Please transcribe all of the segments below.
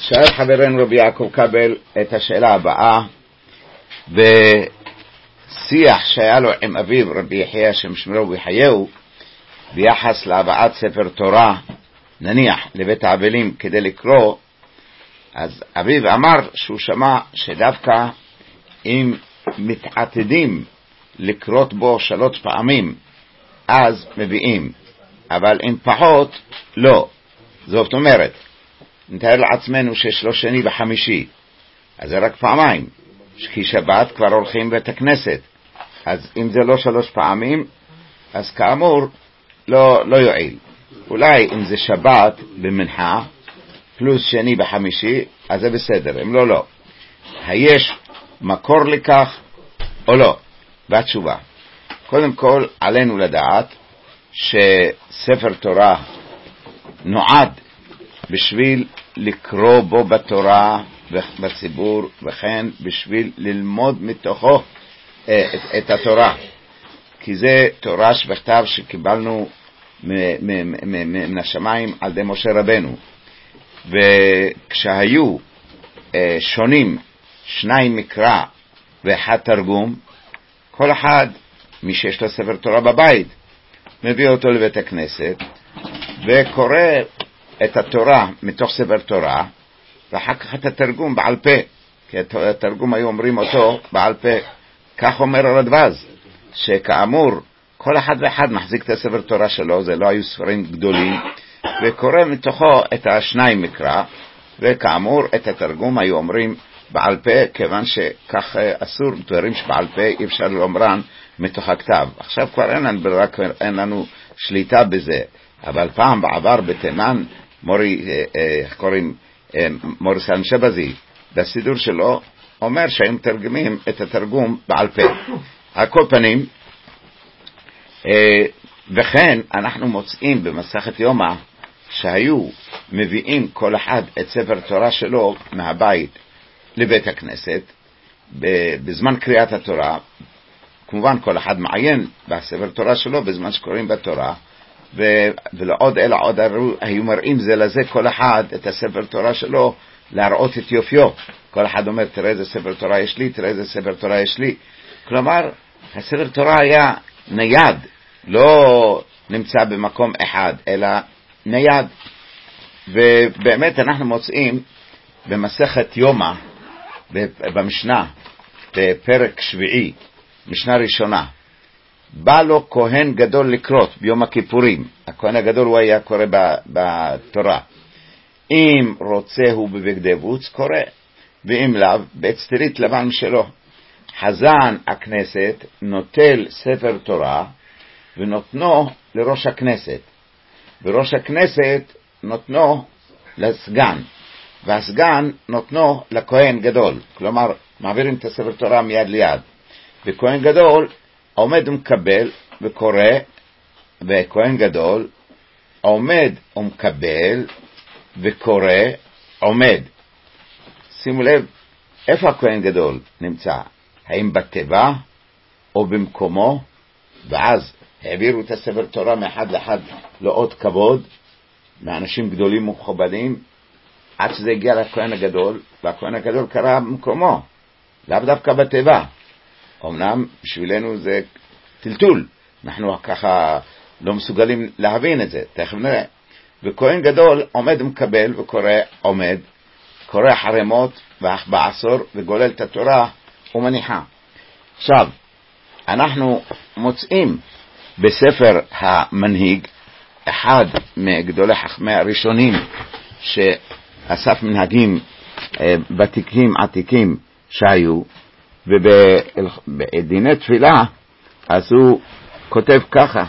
שואל חברנו רבי יעקב קבל את השאלה הבאה, בשיח שהיה לו עם אביו רבי יחיא השם שמרו ויחייהו ביחס להבאת ספר תורה נניח לבית האבלים כדי לקרוא. אז אביו אמר שהוא שמע שדווקא אם מתעתדים לקרות בו 3 פעמים אז מביאים, אבל אם פחות לא. זאת אומרת, נתאר לעצמנו שיש לו שני וחמישי, אז זה רק פעמיים, כי שבת כבר הולכים בית הכנסת, אז אם זה לא 3 פעמים אז כאמור לא יועיל. אולי אם זה שבת במנחה פלוס שני וחמישי אז זה בסדר, אם לא. היש מקור לכך או לא? והתשובה, קודם כל עלינו לדעת שספר תורה נועד בשביל לקרוא בו בתורה בציבור, וכן בשביל ללמוד מתוכו את התורה, כי זה תורה שבכתב שקיבלנו מן השמיים על ידי משה רבנו. וכשהיו שונים 2 מקרא ו1 תרגום, כל אחד מי שיש לו ספר תורה בבית מביא אותו לבית הכנסת וקורא את התורה מתוך ספר תורה, ואחר כך את התרגום בעל פה, כי התרגום היו אומרים אותו בעל פה. כך אומר הרדב"ז, שכאמור כל אחד ואחד מחזיק את הספר תורה שלו, זה לא היו ספרים גדולים, וקורא מתוכו את 2 מקרא, וכאמור את התרגום היו אומרים בעל פה, כיוון שכך אסור, דברים שבעל פה אי אפשר לאומרן מתוך הכתב. עכשיו כבר אין לנו שליטה בזה, אבל פעם בעבר בתימן מורי סן שבזי בסידור שלו אומר שהם תרגמים את התרגום בעל פה. על כל פנים, וכן אנחנו מוצאים במסכת יומא שהיו מביאים כל אחד את ספר תורה שלו מהבית לבית הכנסת בזמן קריאת התורה. כמובן כל אחד מעיין בספר תורה שלו בזמן שקוראים בתורה, ולעוד היו מראים זה לזה כל אחד את הספר תורה שלו להראות את יופיו. כל אחד אומר תראה איזה ספר תורה יש לי, תראה איזה ספר תורה יש לי. כלומר הספר תורה היה נייד, לא נמצא במקום אחד אלא נייד. ובאמת אנחנו מוצאים במסכת יומא במשנה בפרק 7 משנה ראשונה, בא לו כהן גדול לקרות ביום הכיפורים. הכהן הגדול הוא היה קורא בתורה, אם רוצה הוא בבגדי בוץ קורא, ואם לאו באצטרית לבן שלו. חזן הכנסת נוטל ספר תורה ונותנו לראש הכנסת, וראש הכנסת נותנו לסגן, והסגן נותנו לכהן גדול. כלומר מעבירים את הספר תורה מיד ליד, וכהן גדול עומד ומקבל וקורא, וכהן גדול עומד ומקבל וקורא עומד. שימו לב איפה הכהן גדול נמצא, האם בטבע או במקומו. ואז העבירו את הספר תורה מאחד לאחד לעוד כבוד מאנשים גדולים ומכובדים, עד שזה הגיע לכהן הגדול, והכהן הגדול קרא במקומו, לאו דווקא בטבע. אמנם בשבילנו זה טלטול, אנחנו ככה לא מסוגלים להבין את זה, תכף נראה. וכהן גדול עומד ומקבל וקורא עומד, קורא חרמות בעשור וגולל את התורה ומניחה. עכשיו אנחנו מוצאים בספר המנהיג אחד מגדולי חכמי הראשונים שאסף מנהגים ותיקים עתיקים שהיו, ובדיני תפילה אז הוא כותב ככה,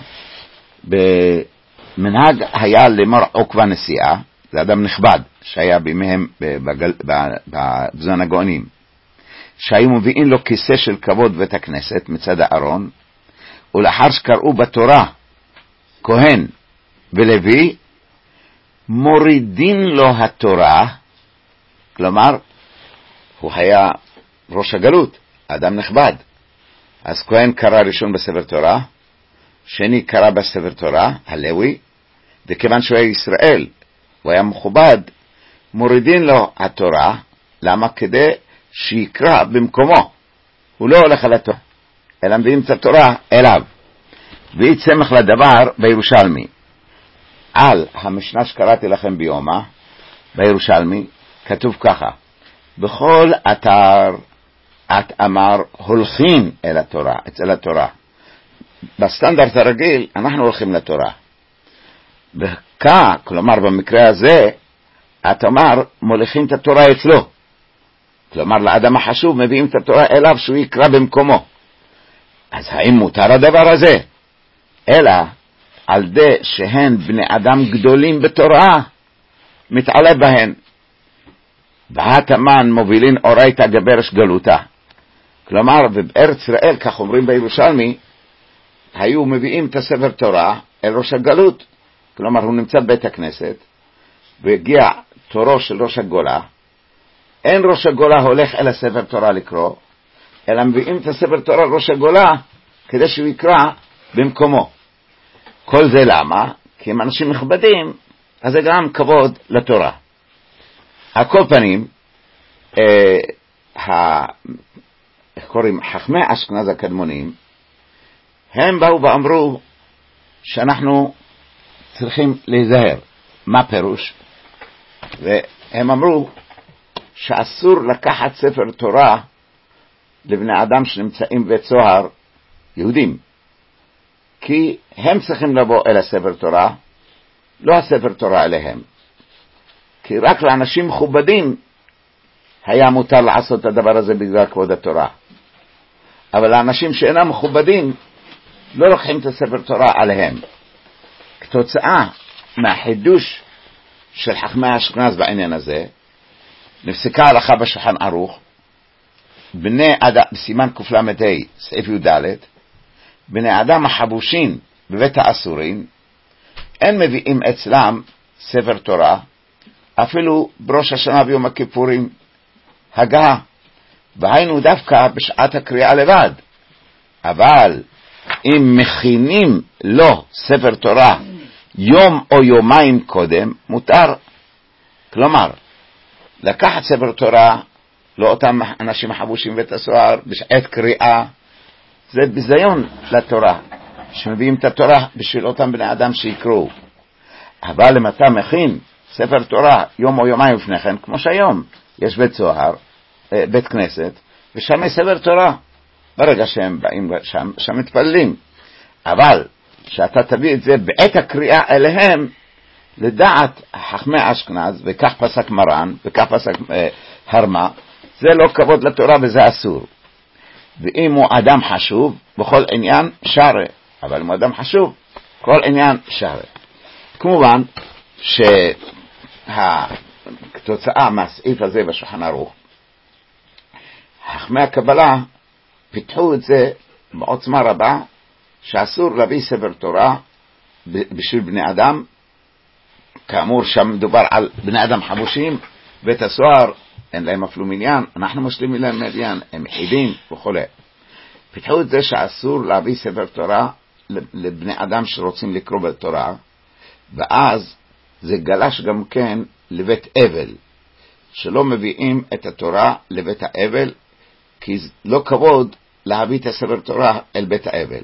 במנהג היה למור עוקבא נשיאה, זה אדם נכבד שהיה בימיהם בזמן הגאונים, שהיו מביאים לו כיסא של כבוד בית הכנסת מצד הארון, ולאחר שקראו בתורה כהן ולוי מורידים לו התורה. כלומר הוא היה ראש הגלות, אדם נכבד, אז כהן קרא ראשון בספר תורה, שני קרא בספר תורה הלוי, וכיוון שהוא היה ישראל הוא היה מכובד, מורידים לו התורה, למה? כדי שיקרא במקומו. הוא לא הולך על התורה, אלא מביאים את התורה אליו. והיא צמח לדבר בירושלמי. על המשנה שקראתי לכם ביומא, בירושלמי, כתוב ככה, בכל אתר את אמר הולכים אל התורה, אצל התורה. בסטנדרט הרגיל אנחנו הולכים לתורה. כלומר במקרה הזה, את אמר מוליכים את התורה אצלו. כלומר לאדם החשוב מביאים את התורה אליו שהוא יקרא במקומו. אז האם מותר הדבר הזה? אלא על די שהן בני אדם גדולים בתורה, מתעלה בהן. והתמן מובילין אורייתא גברש גלותה. כלומר, בארץ ישראל, כך אומרים בירושלמי, היו מביאים את הספר תורה אל ראש הגלות. כלומר, הוא נמצא בבית הכנסת, והגיע תורו של ראש הגולה. אין ראש הגולה הולך אל הספר תורה לקרוא, אלא מביאים את הספר תורה לראש הגולה, כדי שהוא יקרא במקומו. כל זה למה? כי הם אנשים מכבדים, אז זה גם כבוד לתורה. על כל פנים, איך קוראים? חכמי אשכנז הקדמונים, הם באו ואמרו שאנחנו צריכים להיזהר. מה פירוש? והם אמרו שאסור לקחת ספר תורה לבני אדם שנמצאים בבית סוהר יהודים, כי הם צריכים לבוא אל הספר תורה, לא הספר תורה אליהם. כי רק לאנשים מכובדים היה מותר לעשות את הדבר הזה בגלל כבוד התורה. אבל לאנשים שאינם מכובדים לא לוקחים את הספר תורה עליהם. כתוצאה מהחידוש של חכמי אשכנז בעניין הזה, נפסקה הלכה בשולחן ערוך, בני אדם, בסימן קל"ה, סעיף י"ד, בני אדם החבושים בבית האסורים, אין מביאים אצלם ספר תורה, אפילו בראש השנה ויום הכיפורים, הגעה, והיינו דווקא בשעת הקריאה לבד. אבל אם מכינים לו ספר תורה יום או יומיים קודם, מותר. כלומר, לקחת ספר תורה לאותם אנשים החבושים בבית הסוהר בשעת קריאה, זה ביזיון לתורה, שמביאים את התורה בשביל אותם בני אדם שיקראו. אבל אם אתה מכין ספר תורה יום או יומיים לפני כן, כמו שהיום יש בית סוהר, בית כנסת, ושם יש ספר תורה, ברגע שהם באים שם מתפללים. אבל שאתה תביא את זה בעת הקריאה אליהם, לדעת חכמי אשכנז, וכך פסק מרן, וכך פסק הרמה, זה לא כבוד לתורה וזה אסור. ואם הוא אדם חשוב, בכל עניין שרה. אבל אם הוא אדם חשוב, כל עניין שרה. כמובן שכתוצאה מהסעיף הזה בשולחן ערוך, חכמי הקבלה פיתחו את זה בעוצמה רבה, שאסור להביא ספר תורה בשביל בני אדם. כאמור, שם מדובר על בני אדם חבושים, בית הסוהר, אין להם אפילו מניין, אנחנו משלימים להם מניין, הם יחידים וכו'. פיתחו את זה שאסור להביא ספר תורה לבני אדם שרוצים לקרוא בתורה, ואז זה גלש גם כן לבית אבל, שלא מביאים את התורה לבית האבל, כי זה לא כבוד להביא את הספר תורה אל בית האבל.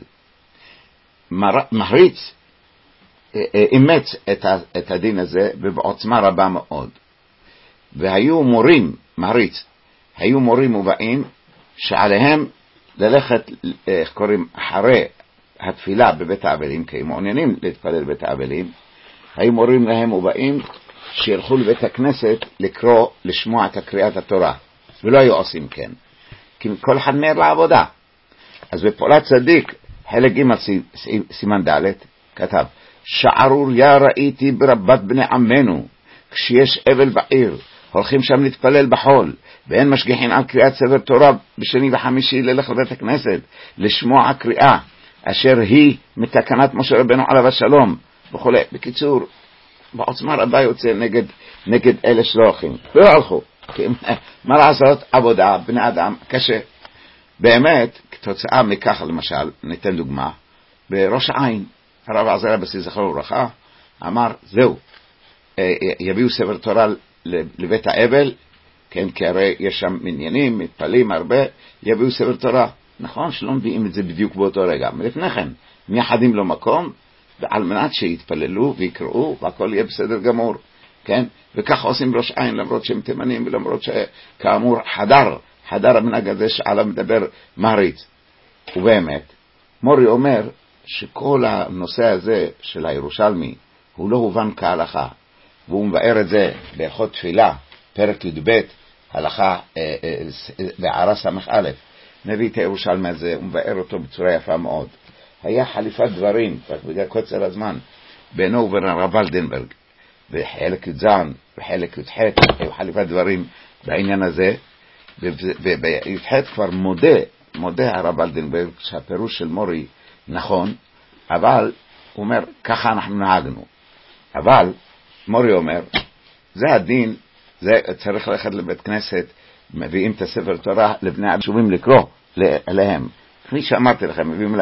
מחריץ אימץ את הדין הזה ובעוצמה רבה מאוד. והיו מורים, מחריץ, היו מורים ובאים שעליהם ללכת, איך קוראים, אחרי התפילה בבית האבלים, כי הם מעוניינים להתפלל בבית האבלים, היו מורים להם ובאים שילכו לבית הכנסת לקרוא, לשמוע את קריאת התורה, ולא היו עושים כן, כי כל אחד מהר לעבודה. אז בפעולת צדיק, חלק ג' סימן ד', כתב, שערוריה ראיתי ברבת בני עמנו, כשיש אבל בעיר, הולכים שם להתפלל בחול, ואין משגיחים על קריאת ספר תורה בשני וחמישי ללך לבית הכנסת, לשמוע קריאה, אשר היא מתקנת משה רבנו עליו השלום, וכו'. בקיצור, בעוצמה רבה יוצא נגד אלה שלא הולכים. לא הלכו, מה לעשות? עבודה, בני אדם, קשה. באמת, כתוצאה מכך, למשל, ניתן דוגמה, בראש העין, הרב עזריה בסיס זכרו וברכה, אמר, זהו, יביאו ספר תורה לבית האבל, כן, כי הרי יש שם מניינים, מתפלים הרבה, יביאו ספר תורה. נכון שלא מביאים את זה בדיוק באותו רגע, מלפני כן, מייחדים לו מקום, על מנת שיתפללו ויקראו, והכל יהיה בסדר גמור, כן? וכך עושים ראש עין, למרות שהם תימנים, ולמרות שכאמור חדר המנהג הזה שעליו מדבר מעריץ. ובאמת, מורי אומר שכל הנושא הזה של הירושלמי, הוא לא הובן כהלכה, והוא מבאר את זה בהלכות תפילה, פרק י"ב, הלכה בערה סמך א', מביא את הירושלמי הזה, הוא מבאר אותו בצורה יפה מאוד. היה חליפת דברים, רק בגלל קוצר הזמן, בינו ובין הרב ולדנברג, וחלק י"ז וחלק י"ח, היו חליפת דברים בעניין הזה, וי"ח כבר מודה הרב ולדנברג שהפירוש של מורי נכון, אבל הוא אומר, ככה אנחנו נהגנו. אבל מורי אומר, זה הדין, זה צריך ללכת לבית כנסת, מביאים את הספר תורה לבני היישובים לקרוא אליהם. כפי שאמרתי לכם, מביאים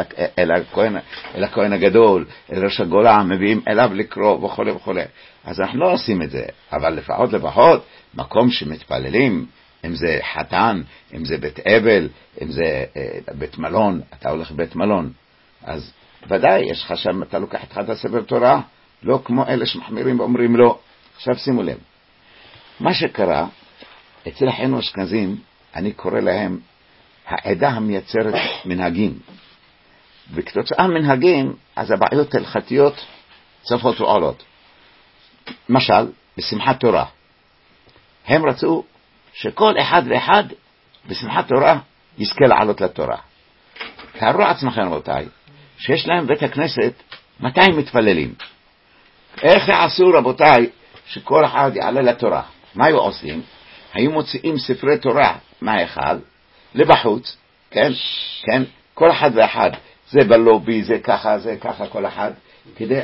אל הכהן הגדול, אל ראש הגולה, מביאים אליו לקרוא וכו' וכו'. אז אנחנו לא עושים את זה, אבל לפחות, מקום שמתפללים, אם זה חתן, אם זה בית אבל, אם זה בית מלון, אתה הולך בית מלון, אז ודאי יש לך שם, אתה לוקח את חד הספר תורה, לא כמו אלה שמחמירים ואומרים לא. עכשיו שימו לב, מה שקרה, אצל אחינו אשכנזים, אני קורא להם, העדה המייצרת מנהגים. וכתוצאה מנהגים, אז הבעיות הלכתיות צפות ועולות. למשל, בשמחת תורה. הם רצו שכל אחד ואחד בשמחת תורה יזכה לעלות לתורה. תארו עצמכם רבותיי, שיש להם בית הכנסת 200 מתפללים. איך יעשו רבותיי שכל אחד יעלה לתורה? מה היו עושים? היו מוציאים ספרי תורה מההיכל לבחוץ, כן? כל אחד ואחד, זה בלובי, זה ככה, כל אחד, כדי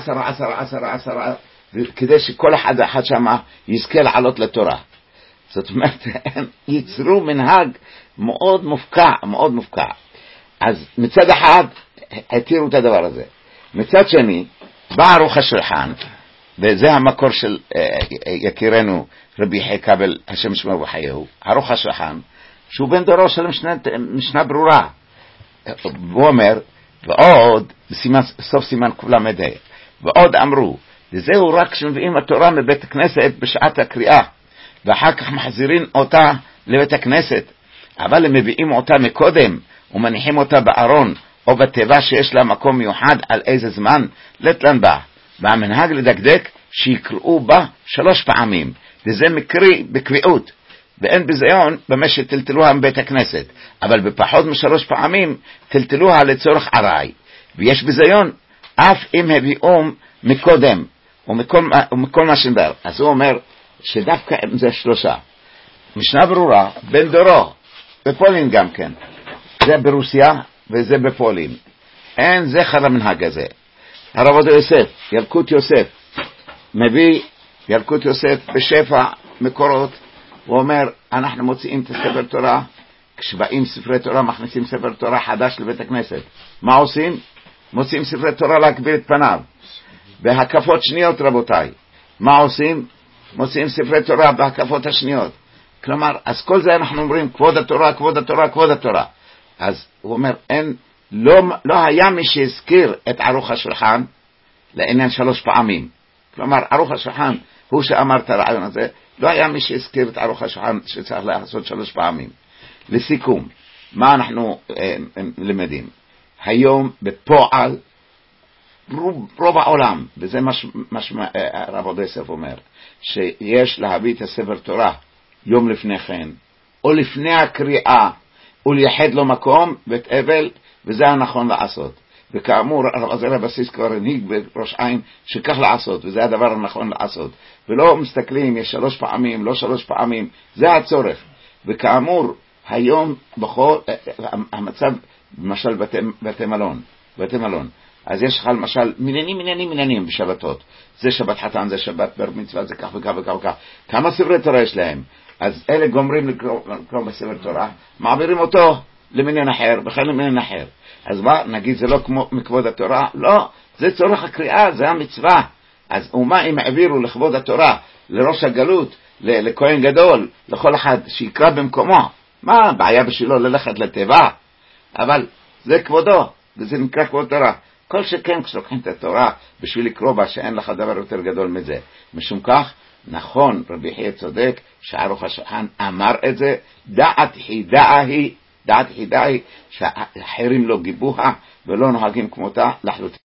10, כדי שכל אחד ואחד שמה יזכה לעלות לתורה. זאת אומרת, הם ייצרו מנהג מאוד מופקע. אז מצד אחד, התירו את הדבר הזה. מצד שני, בא ערוך השולחן, וזה המקור של יקירנו רבי יחיא כבל, השם שמור וחייהו, ערוך השולחן, שהוא בן דורו של משנה ברורה. הוא אומר, ועוד, סוף סימן כולם מדע, ועוד אמרו, וזהו רק כשמביאים התורה מבית הכנסת בשעת הקריאה, ואחר כך מחזירים אותה לבית הכנסת, אבל הם מביאים אותה מקודם, ומניחים אותה בארון, או בתיבה שיש לה מקום מיוחד על איזה זמן, לתלן בה, והמנהג לדקדק שיקראו בה 3 פעמים, וזה מקרי בקביעות, ואין בזיון במה שטלטלוها מבית הכנסת, אבל בפחות מ3 פעמים טלטלוها לצורך עראי, ויש בזיון אף אם הביאום מקודם, ומכל מה שנבר. אז הוא אומר שדווקא זה 3. משנה ברורה, בן דורו, בפולין גם כן, זה ברוסיה וזה בפולין, אין זכר למנהג הזה. הרב עובדיה יוסף, ילקוט יוסף, מביא ילקוט יוסף בשפע מקורות, הוא אומר, אנחנו מוציאים את ספר תורה, כשבאים ספרי תורה, מכניסים ספר תורה חדש לבית הכנסת. מה עושים? מוציאים ספרי תורה להקביל את פניו. בהקפות שניות רבותיי. מה עושים? מוציאים ספרי תורה בהקפות השניות. כלומר, אז כל זה אנחנו אומרים, כבוד התורה, כבוד התורה, כבוד התורה. אז הוא אומר, לא היה מי שהזכיר את ערוך השולחן, לעניין 3 פעמים. כלומר, ערוך השולחן, הוא שאמר את הרעיון הזה, לא היה מי שהזכיר את ערוך השולחן שצריך לעשות 3 פעמים. לסיכום, מה אנחנו למדים? היום בפועל, רוב העולם, וזה מה הרב עובדיה יוסף אומר, שיש להביא את הספר תורה יום לפני כן, או לפני הקריאה, ולייחד לו מקום בית אבל, וזה הנכון לעשות. וכאמור, הרב עזריה הבסיס כבר הנהיג בראש עין שכך לעשות, וזה הדבר הנכון לעשות. ולא מסתכלים, יש 3 פעמים, לא 3 פעמים, זה הצורך. וכאמור, היום בכל, המצב, למשל בתי מלון. אז יש לך למשל מניינים בשבתות. זה שבת חתן, זה שבת בר מצווה, זה כך וכך וכך וכך. כמה ספרי תורה יש להם? אז אלה גומרים לקרוא בספר תורה, מעבירים אותו למניין אחר, בכלל למניין אחר. אז מה, נגיד זה לא כמו מכבוד התורה? לא, זה צורך הקריאה, זה המצווה. אז ומה אם העבירו לכבוד התורה, לראש הגלות, לכהן גדול, לכל אחד שיקרא במקומו? מה הבעיה בשבילו ללכת לטבע? אבל זה כבודו, וזה נקרא כבוד תורה. כל שכן כשלוקחים את התורה בשביל לקרוא בה, שאין לך דבר יותר גדול מזה. משום כך, נכון, רבי יחיא צודק, שערוך השולחן אמר את זה, דעת חידה היא, שאחרים לא גיבוها ולא נוהגים כמותה לחלוטין.